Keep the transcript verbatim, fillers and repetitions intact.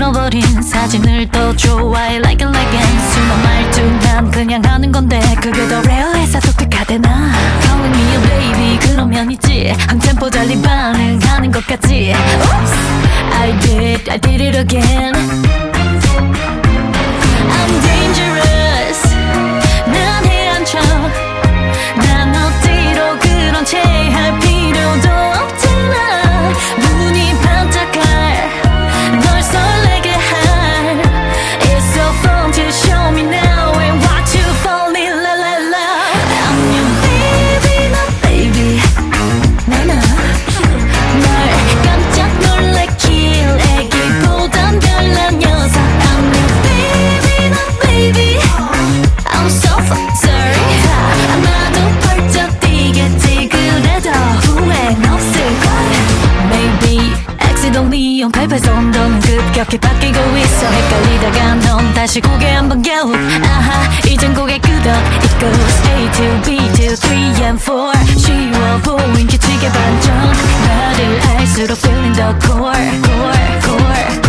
잃어버린 사진을 더 좋아해 like it like it 순한 말투 난 그냥 하는 건데 그게 더 레어해서 독특하대나 Calling me your baby 그러면 있지 한 템포 달리 반응하는 것 같지 Oops I did I did it again I'm dangerous 난 헤엄쳐 난 어디로 그런 채 할 필요도 없잖아 눈이 반짝할 널 설레게 할 It's so fun to show me now and watch you fall in love, love, love I'm your baby, my baby 나나 널 깜짝 놀래킬 애기보단 별난 녀석 I'm your baby, my baby I'm so fucking sorry 아마도 벌쩍 뛰겠지 그래도 후회는 없을걸 Maybe accidentally 온 팔팔선 너는 급격히 바뀌고 있어 헷갈리다가 넌 다시 고개 한번 겨우 아하 이젠 고개 끄덕 It goes A to B to three and four 쉬워 보인 규칙의 반전 나를 알수록 feeling the core core core